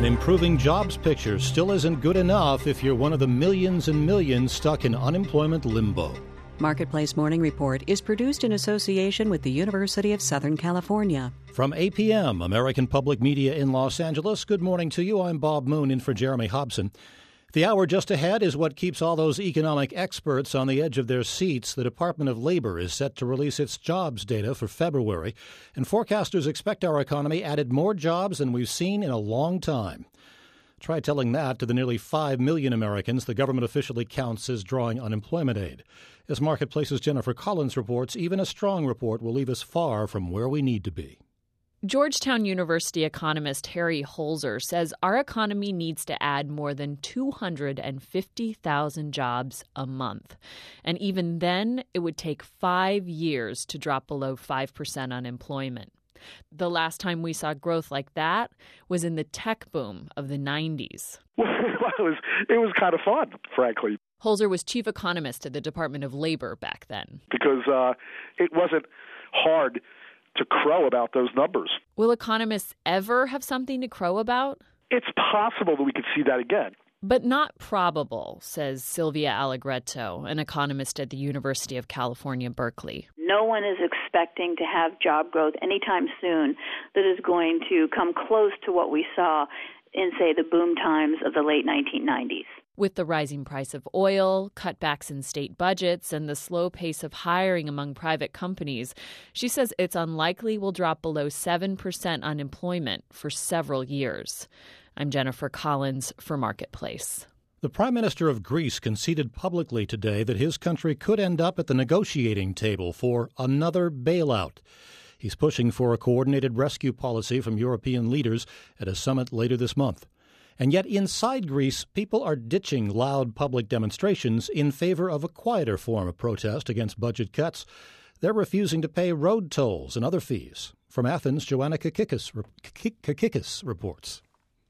An improving jobs picture still isn't good enough if you're one of the millions and millions stuck in unemployment limbo. Marketplace Morning Report is produced in association with the University of Southern California. From APM, American Public Media in Los Angeles, good morning to you. I'm Bob Moon in for Jeremy Hobson. The hour just ahead is what keeps all those economic experts on the edge of their seats. The Department of Labor is set to release its jobs data for February, and forecasters expect our economy added more jobs than we've seen in a long time. Try telling that to the nearly 5 million Americans the government officially counts as drawing unemployment aid. As Marketplace's Jennifer Collins reports, even a strong report will leave us far from where we need to be. Georgetown University economist Harry Holzer says our economy needs to add more than 250,000 jobs a month. And even then, it would take 5 years to drop below 5% unemployment. The last time we saw growth like that was in the tech boom of the 90s. Well, it was kind of fun, frankly. Holzer was chief economist at the Department of Labor back then. Because it wasn't hard to crow about those numbers. Will economists ever have something to crow about? It's possible that we could see that again. But not probable, says Sylvia Allegretto, an economist at the University of California, Berkeley. No one is expecting to have job growth anytime soon that is going to come close to what we saw in, say, the boom times of the late 1990s. With the rising price of oil, cutbacks in state budgets, and the slow pace of hiring among private companies, she says it's unlikely we'll drop below 7% unemployment for several years. I'm Jennifer Collins for Marketplace. The Prime Minister of Greece conceded publicly today that his country could end up at the negotiating table for another bailout. He's pushing for a coordinated rescue policy from European leaders at a summit later this month. And yet inside Greece, people are ditching loud public demonstrations in favor of a quieter form of protest against budget cuts. They're refusing to pay road tolls and other fees. From Athens, Joanna Kakikis reports.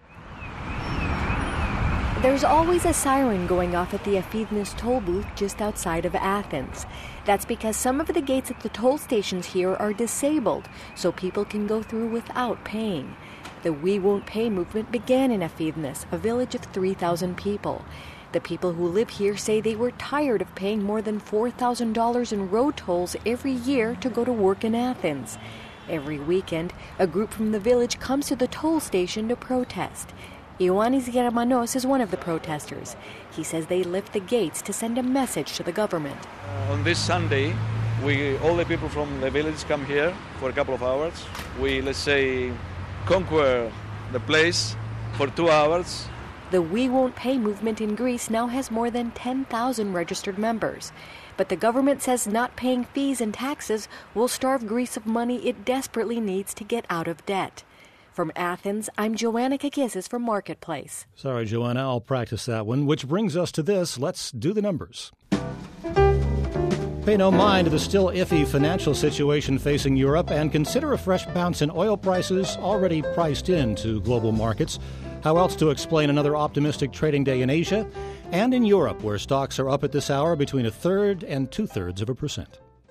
There's always a siren going off at the Athens toll booth just outside of Athens. That's because some of the gates at the toll stations here are disabled, so people can go through without paying. The We Won't Pay movement began in Athens, a village of 3,000 people. The people who live here say they were tired of paying more than $4,000 in road tolls every year to go to work in Athens. Every weekend, a group from the village comes to the toll station to protest. Ioannis Germanos is one of the protesters. He says they lift the gates to send a message to the government. On this Sunday, all the people from the village come here for a couple of hours. We, let's say, conquer the place for 2 hours. The We Won't Pay movement in Greece now has more than 10,000 registered members. But the government says not paying fees and taxes will starve Greece of money it desperately needs to get out of debt. From Athens, I'm Joanna Kakis for Marketplace. Sorry, Joanna, I'll practice that one. Which brings us to this. Let's do the numbers. Pay no mind to the still iffy financial situation facing Europe and consider a fresh bounce in oil prices already priced into global markets. How else to explain another optimistic trading day in Asia and in Europe, where stocks are up at this hour between 1/3 and 2/3%.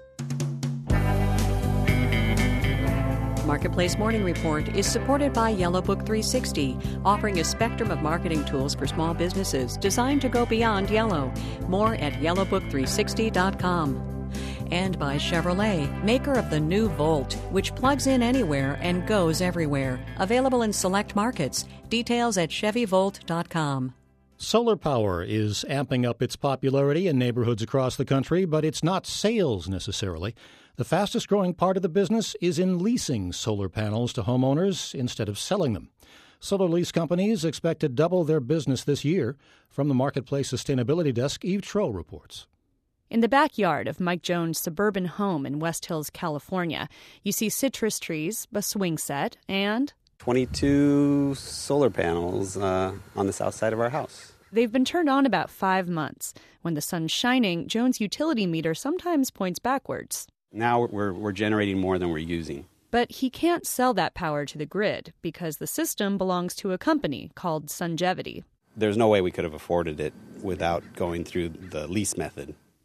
Marketplace Morning Report is supported by Yellow Book 360, offering a spectrum of marketing tools for small businesses designed to go beyond yellow. More at yellowbook360.com. And by Chevrolet, maker of the new Volt, which plugs in anywhere and goes everywhere. Available in select markets. Details at chevyvolt.com. Solar power is amping up its popularity in neighborhoods across the country, but it's not sales necessarily. The fastest growing part of the business is in leasing solar panels to homeowners instead of selling them. Solar lease companies expect to double their business this year. From the Marketplace Sustainability Desk, Eve Troe reports. In the backyard of Mike Jones' suburban home in West Hills, California, you see citrus trees, a swing set, and 22 solar panels on the south side of our house. They've been turned on about 5 months. When the sun's shining, Jones' utility meter sometimes points backwards. Now we're generating more than we're using. But he can't sell that power to the grid because the system belongs to a company called Sungevity. There's no way we could have afforded it without going through the lease method.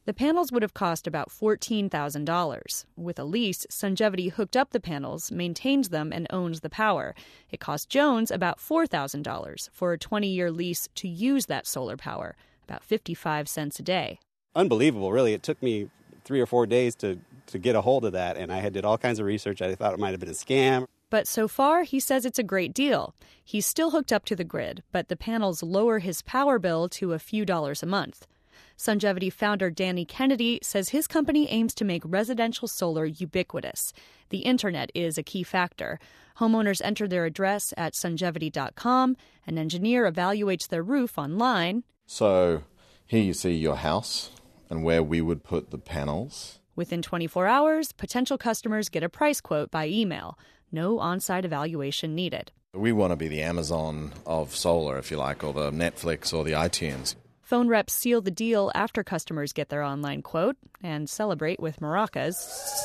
The panels would have cost about $14,000. With a lease, Sungevity hooked up the panels, maintains them, and owns the power. It cost Jones about $4,000 for a 20-year lease to use that solar power, about 55 cents a day. Unbelievable, really. It took me 3 or 4 days to get a hold of that, and I did all kinds of research. I thought it might have been a scam. But so far, he says it's a great deal. He's still hooked up to the grid, but the panels lower his power bill to a few dollars a month. Sungevity founder Danny Kennedy says his company aims to make residential solar ubiquitous. The internet is a key factor. Homeowners enter their address at sungevity.com. An engineer evaluates their roof online. So here you see your house and where we would put the panels. Within 24 hours, potential customers get a price quote by email. No on-site evaluation needed. We want to be the Amazon of solar, if you like, or the Netflix or the iTunes. Phone reps seal the deal after customers get their online quote and celebrate with maracas.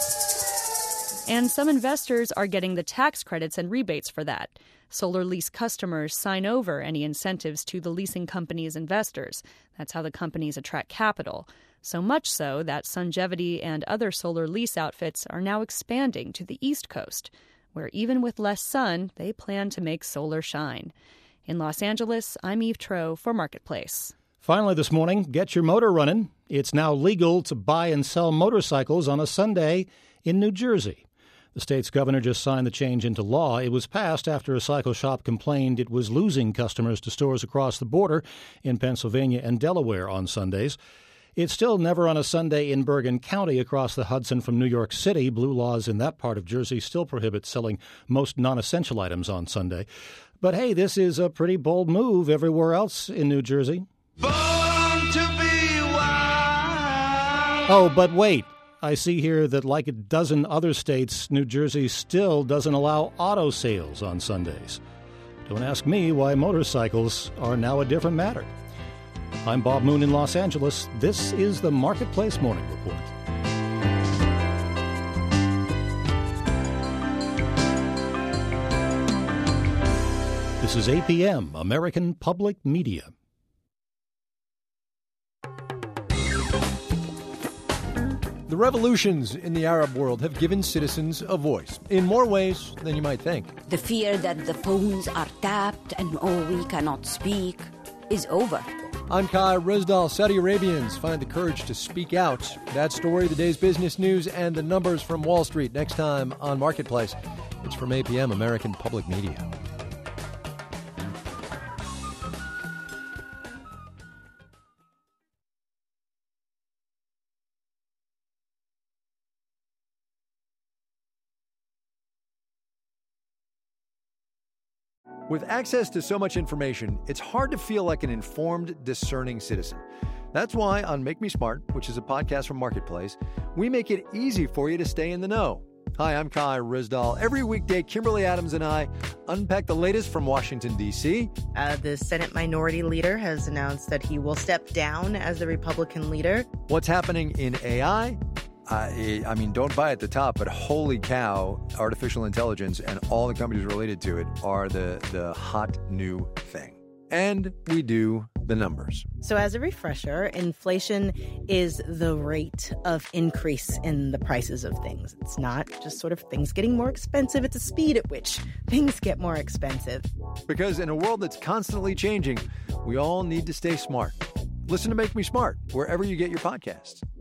And some investors are getting the tax credits and rebates for that. Solar lease customers sign over any incentives to the leasing company's investors. That's how the companies attract capital. So much so that Sungevity and other solar lease outfits are now expanding to the East Coast, where even with less sun, they plan to make solar shine. In Los Angeles, I'm Eve Troeh for Marketplace. Finally this morning, get your motor running. It's now legal to buy and sell motorcycles on a Sunday in New Jersey. The state's governor just signed the change into law. It was passed after a cycle shop complained it was losing customers to stores across the border in Pennsylvania and Delaware on Sundays. It's still never on a Sunday in Bergen County across the Hudson from New York City. Blue laws in that part of Jersey still prohibit selling most non-essential items on Sunday. But hey, this is a pretty bold move everywhere else in New Jersey. Born to be wild. Oh, but wait. I see here that like a dozen other states, New Jersey still doesn't allow auto sales on Sundays. Don't ask me why motorcycles are now a different matter. I'm Bob Moon in Los Angeles. This is the Marketplace Morning Report. This is APM, American Public Media. The revolutions in the Arab world have given citizens a voice in more ways than you might think. The fear that the phones are tapped and we cannot speak is over. I'm Kai Rizdal. Saudi Arabians find the courage to speak out. That story, the day's business news, and the numbers from Wall Street next time on Marketplace. It's from APM, American Public Media. With access to so much information, it's hard to feel like an informed, discerning citizen. That's why on Make Me Smart, which is a podcast from Marketplace, we make it easy for you to stay in the know. Hi, I'm Kai Rizdal. Every weekday, Kimberly Adams and I unpack the latest from Washington, D.C. The Senate Minority Leader has announced that he will step down as the Republican leader. What's happening in AI? I mean, don't buy at the top, but holy cow, artificial intelligence and all the companies related to it are the hot new thing. And we do the numbers. So as a refresher, inflation is the rate of increase in the prices of things. It's not just sort of things getting more expensive. It's the speed at which things get more expensive. Because in a world that's constantly changing, we all need to stay smart. Listen to Make Me Smart wherever you get your podcasts.